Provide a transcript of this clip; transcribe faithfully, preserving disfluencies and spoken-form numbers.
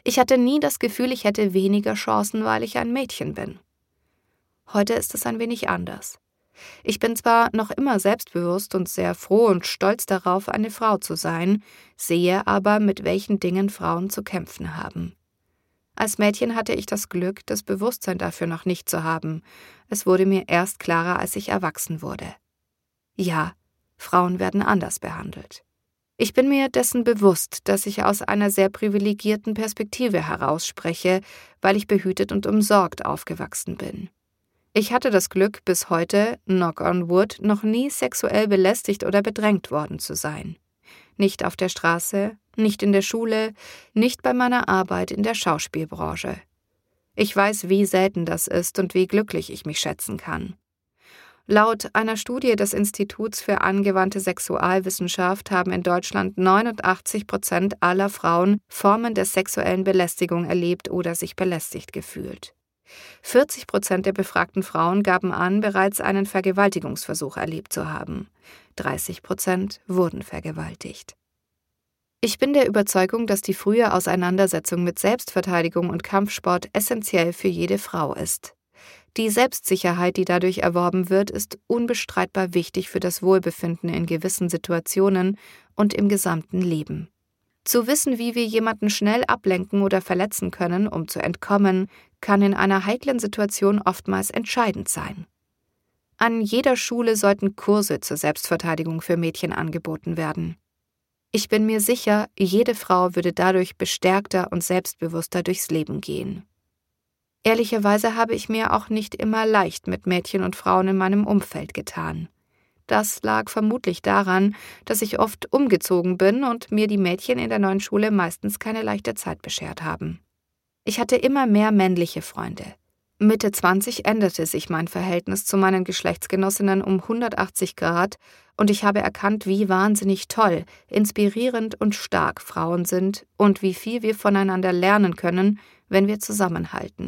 Ich hatte nie das Gefühl, ich hätte weniger Chancen, weil ich ein Mädchen bin. Heute ist es ein wenig anders. Ich bin zwar noch immer selbstbewusst und sehr froh und stolz darauf, eine Frau zu sein, sehe aber, mit welchen Dingen Frauen zu kämpfen haben. Als Mädchen hatte ich das Glück, das Bewusstsein dafür noch nicht zu haben. Es wurde mir erst klarer, als ich erwachsen wurde. Ja, Frauen werden anders behandelt. Ich bin mir dessen bewusst, dass ich aus einer sehr privilegierten Perspektive heraus spreche, weil ich behütet und umsorgt aufgewachsen bin. Ich hatte das Glück, bis heute, knock on wood, noch nie sexuell belästigt oder bedrängt worden zu sein. Nicht auf der Straße, nicht in der Schule, nicht bei meiner Arbeit in der Schauspielbranche. Ich weiß, wie selten das ist und wie glücklich ich mich schätzen kann. Laut einer Studie des Instituts für angewandte Sexualwissenschaft haben in Deutschland neunundachtzig Prozent aller Frauen Formen der sexuellen Belästigung erlebt oder sich belästigt gefühlt. vierzig Prozent der befragten Frauen gaben an, bereits einen Vergewaltigungsversuch erlebt zu haben. dreißig Prozent wurden vergewaltigt. Ich bin der Überzeugung, dass die frühe Auseinandersetzung mit Selbstverteidigung und Kampfsport essentiell für jede Frau ist. Die Selbstsicherheit, die dadurch erworben wird, ist unbestreitbar wichtig für das Wohlbefinden in gewissen Situationen und im gesamten Leben. Zu wissen, wie wir jemanden schnell ablenken oder verletzen können, um zu entkommen, kann in einer heiklen Situation oftmals entscheidend sein. An jeder Schule sollten Kurse zur Selbstverteidigung für Mädchen angeboten werden. Ich bin mir sicher, jede Frau würde dadurch bestärkter und selbstbewusster durchs Leben gehen. Ehrlicherweise habe ich mir auch nicht immer leicht mit Mädchen und Frauen in meinem Umfeld getan. Das lag vermutlich daran, dass ich oft umgezogen bin und mir die Mädchen in der neuen Schule meistens keine leichte Zeit beschert haben. Ich hatte immer mehr männliche Freunde. Mitte zwanzig änderte sich mein Verhältnis zu meinen Geschlechtsgenossinnen um hundertachtzig Grad und ich habe erkannt, wie wahnsinnig toll, inspirierend und stark Frauen sind und wie viel wir voneinander lernen können, wenn wir zusammenhalten.